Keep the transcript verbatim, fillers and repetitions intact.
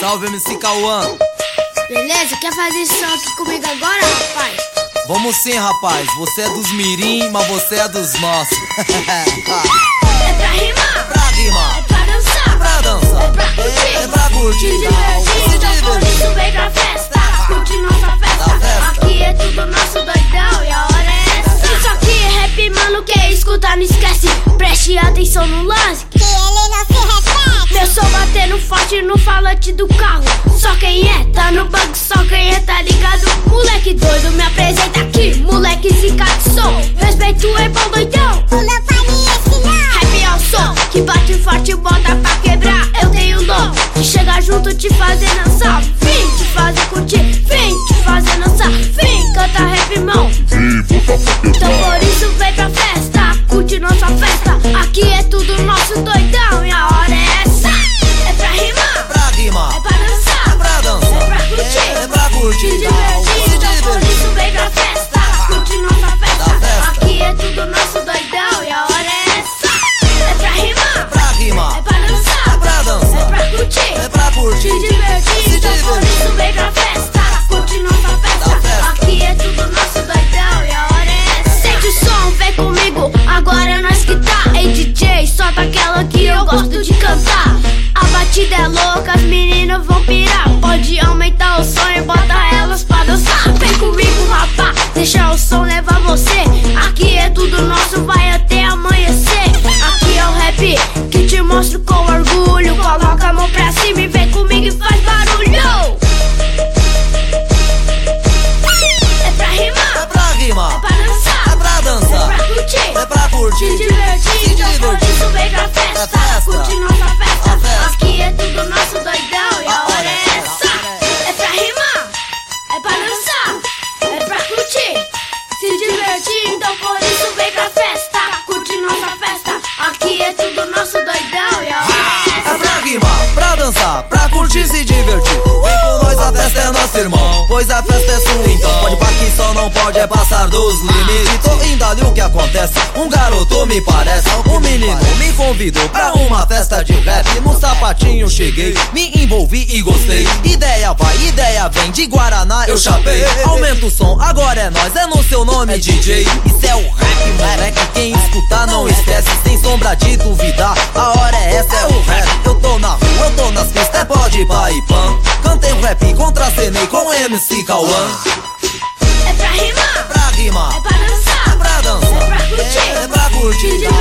Salve, M C Cauã. Beleza? Quer fazer som aqui comigo agora, rapaz? Vamos sim, rapaz. Você é dos mirim, mas você é dos nossos. É pra rimar, Pra rimar, é pra dançar, pra dançar, é pra curtir, é pra curtir, se divertir. Então por isso vem pra festa, curte nossa festa. Aqui é tudo nosso doidão e a hora é essa. Isso aqui é rap, mano, quem escutar não esquece. Preste atenção no lance, que ele não se repete. meu som batendo forte no falante do carro. Só quem é, tá no banco, só quem é, tá ligado. Moleque doido, me apresenta aqui. Moleque zica de som, respeito é bom doidão. O meu pai me ensinou. Rap é o som que bate forte, bota pra quebrar. Eu tenho o dom de chegar junto, te fazer dançar. Vim te fazer curtir, vim te fazer dançar. Vim cantar rap, irmão. Então por isso vem pra festa, curte nossa festa. Aqui é tudo nosso doidão e a hora é essa. É pra rimar, pra rimar, é pra dançar, pra dançar, é pra curtir, é pra curtir, se divertir. Então por isso vem pra festa, curte nossa festa. Aqui é tudo nosso doidão e a hora é essa. É pra rimar, pra rimar, é pra dançar, pra dançar, é pra curtir, é pra curtir, se divertir. Então por isso vem pra festa, curte nossa festa. Aqui é tudo nosso doidão e a hora é essa. Sente o som, vem comigo, agora é nós que tá. Ei D J, solta aquela que eu gosto de cantar. A batida é louca, as meninas vão pirar. Pode aumentar o som e bota elas pra dançar. Vem comigo, rapá, deixa o som levar você. Aqui é tudo nosso, vai até amanhecer. Aqui é o rap que te mostro com orgulho. Coloca a mão pra cima e vem comigo e faz barulho. É pra rimar, é pra rimar, é pra dançar, é pra dançar, é pra curtir, é pra curtir, se divertir. Então por isso vem pra festa, curte nossa festa. Aqui é tudo nosso doidão e a hora é essa. É pra rimar, é pra dançar, é pra curtir, se divertir. Então por isso vem pra festa, curte nossa festa. Aqui é tudo nosso doidão e a hora é essa. é pra rimar, pra dançar, pra curtir, se divertir. Vem com nós, a festa é nosso irmão, pois a festa é sua, então pode pra que só não pode é passar dos limites. Tô indo ali, o que acontece? Um garoto me parece, um menino me convidou pra uma festa de rap. No sapatinho cheguei, me envolvi e gostei. Ideia vai, ideia vem, de Guaraná eu chapei. Aumenta o som, agora é nós, é no seu nome D J. Isso é o rap, moleque, quem escutar não esquece, sem sombra de duvidar. A hora é essa, é o rap. Eu tô na rua, eu tô nas pistas, é pode pá e pã. Cantei um rap, contracenei com M C Cauã. É pra rimar, Pra rimar, é pra dançar, pra dançar, é pra curtir, é pra curtir, se divertir.